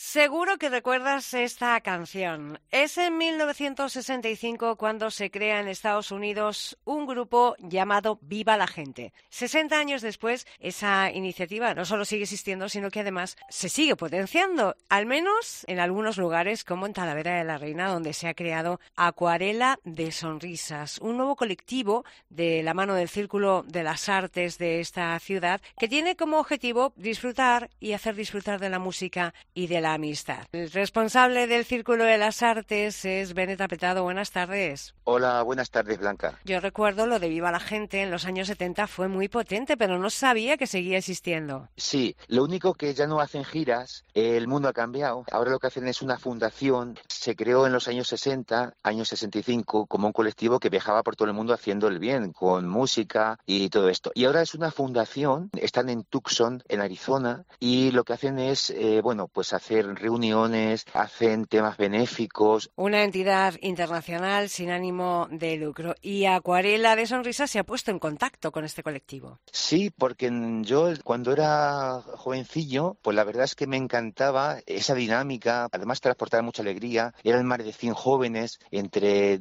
Seguro que recuerdas esta canción. Es en 1965 cuando se crea en Estados Unidos un grupo llamado Viva la Gente. 60 años después, esa iniciativa no solo sigue existiendo, sino que además se sigue potenciando, al menos en algunos lugares como en Talavera de la Reina, donde se ha creado Acuarela de Sonrisas, un nuevo colectivo de la mano del Círculo de las Artes de esta ciudad que tiene como objetivo disfrutar y hacer disfrutar de la música y de la amistad. El responsable del Círculo de las Artes es Benet Apretado. Buenas tardes. Hola, buenas tardes, Blanca. Yo recuerdo lo de Viva la Gente en los años 70 fue muy potente, pero no sabía que seguía existiendo. Sí, lo único que ya no hacen giras, el mundo ha cambiado. Ahora lo que hacen es una fundación. Se creó en los años 60, años 65, como un colectivo que viajaba por todo el mundo haciendo el bien, con música y todo esto. Y ahora es una fundación, están en Tucson, en Arizona, y lo que hacen es, pues hacer reuniones, hacen temas benéficos. Una entidad internacional sin ánimo de lucro. Y Acuarela de Sonrisas se ha puesto en contacto con este colectivo. Sí, porque yo cuando era jovencillo, pues la verdad es que me encantaba esa dinámica, además transportaba mucha alegría, eran más de 100 jóvenes entre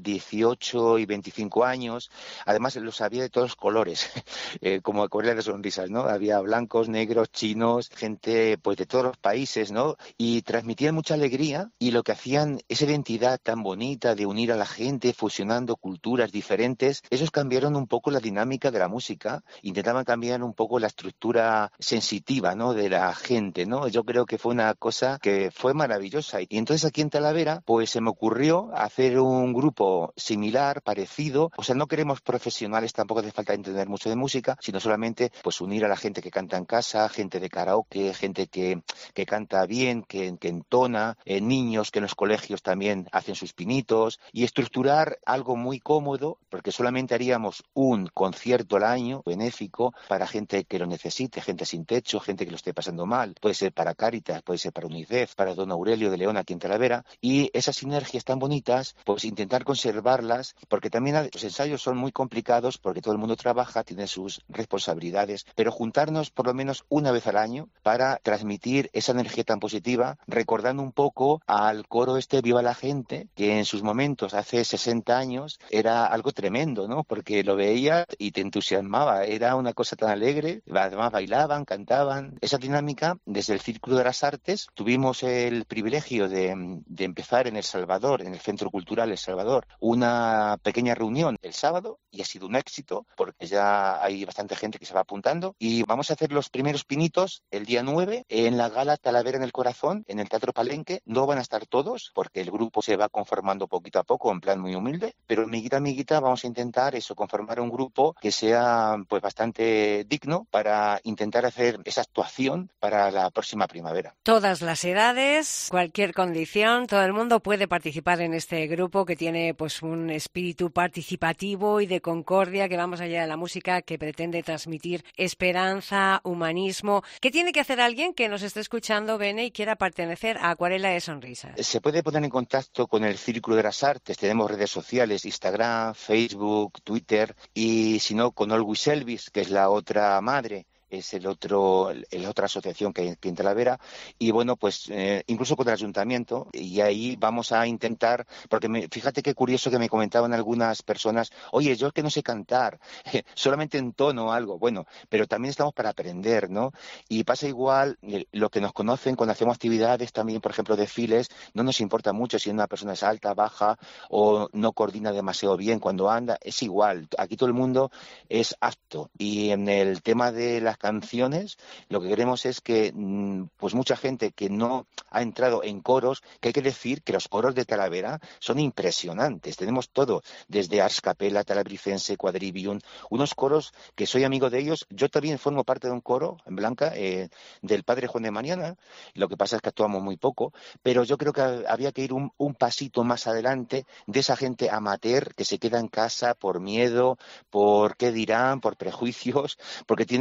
18 y 25 años, además los había de todos colores, como Acuarela de Sonrisas, ¿no? Había blancos, negros, chinos, gente pues de todos los países, ¿no? Y transmitían mucha alegría y lo que hacían, esa identidad tan bonita de unir a la gente, fusionando culturas diferentes, esos cambiaron un poco la dinámica de la música, intentaban cambiar un poco la estructura sensitiva, ¿no? De la gente, ¿no? Yo creo que fue una cosa que fue maravillosa. Y entonces aquí en Talavera, pues se me ocurrió hacer un grupo similar, parecido. O sea, no queremos profesionales, tampoco hace falta entender mucho de música, sino solamente pues unir a la gente que canta en casa, gente de karaoke, gente que canta bien, que entona, niños que en los colegios también hacen sus pinitos, y estructurar algo muy cómodo, porque solamente haríamos un concierto al año benéfico para gente que lo necesite, gente sin techo, gente que lo esté pasando mal. Puede ser para Cáritas, puede ser para UNICEF, para Don Aurelio de León aquí en Talavera, y esas sinergias tan bonitas, pues intentar conservarlas, porque también los ensayos son muy complicados, porque todo el mundo trabaja, tiene sus responsabilidades, pero juntarnos por lo menos una vez al año para transmitir esa energía tan positiva, recordando un poco al coro Viva la Gente, que en sus momentos, hace 60 años, era algo tremendo, ¿no? Porque lo veías y te entusiasmaba, era una cosa tan alegre, además bailaban, cantaban. Esa dinámica, desde el Círculo de las Artes, tuvimos el privilegio de empezar en El Salvador, en el Centro Cultural El Salvador, una pequeña reunión el sábado, y ha sido un éxito, porque ya hay bastante gente que se va apuntando, y vamos a hacer los primeros pinitos el día 9 en la gala Talavera en el Corazón, en el Teatro Palenque. No van a estar todos, porque el grupo se va conformando poquito a poco, en plan muy humilde, pero amiguita, amiguita, vamos a intentar conformar un grupo que sea pues bastante digno para intentar hacer esa actuación para la próxima primavera. Todas las edades, cualquier condición, todo el mundo puede participar en este grupo que tiene pues un espíritu participativo y de concordia que va más allá de la música, que pretende transmitir esperanza, humanismo. ¿Qué tiene que hacer alguien que nos esté escuchando, Bene, y quiera pertenecer a Acuarela de Sonrisas? Se puede poner en contacto con el Círculo de las Artes, tenemos redes sociales, Instagram, Facebook, Twitter, y si no, con Always Elvis, que es la otra madre. Es la otra asociación que hay en Talavera, y bueno, pues incluso con el ayuntamiento, y ahí vamos a intentar, porque fíjate qué curioso que me comentaban algunas personas, oye, yo es que no sé cantar, solamente entono algo, bueno, pero también estamos para aprender, ¿no? Y pasa igual, lo que nos conocen cuando hacemos actividades, también, por ejemplo, desfiles, no nos importa mucho si una persona es alta, baja, o no coordina demasiado bien cuando anda, es igual, aquí todo el mundo es apto, y en el tema de las canciones, lo que queremos es que pues mucha gente que no ha entrado en coros, que hay que decir que los coros de Talavera son impresionantes, tenemos todo, desde Ars Capella, Talabricense, Quadrivium, unos coros que soy amigo de ellos. Yo también formo parte de un coro en Blanca, del padre Juan de Mariana, lo que pasa es que actuamos muy poco, pero yo creo que había que ir un pasito más adelante de esa gente amateur que se queda en casa por miedo, por qué dirán, por prejuicios, porque tiene ese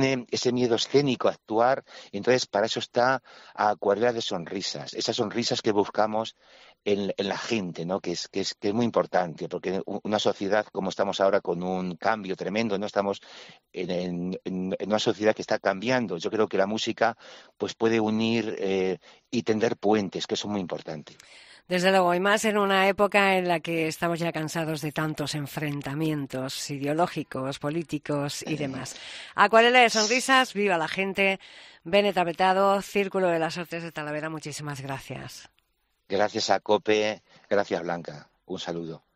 ese miedo escénico a actuar. Y entonces para eso está Acuarela de Sonrisas, esas sonrisas que buscamos en la gente, ¿no? Que es muy importante, porque una sociedad como estamos ahora con un cambio tremendo, no estamos en una sociedad que está cambiando. Yo creo que la música pues puede unir y tender puentes, que eso es muy importante. Desde luego, y más en una época en la que estamos ya cansados de tantos enfrentamientos ideológicos, políticos y demás. Acuarela de Sonrisas, viva la gente. Bene Tapetado, Círculo de las Artes de Talavera, muchísimas gracias. Gracias a COPE, gracias Blanca, un saludo.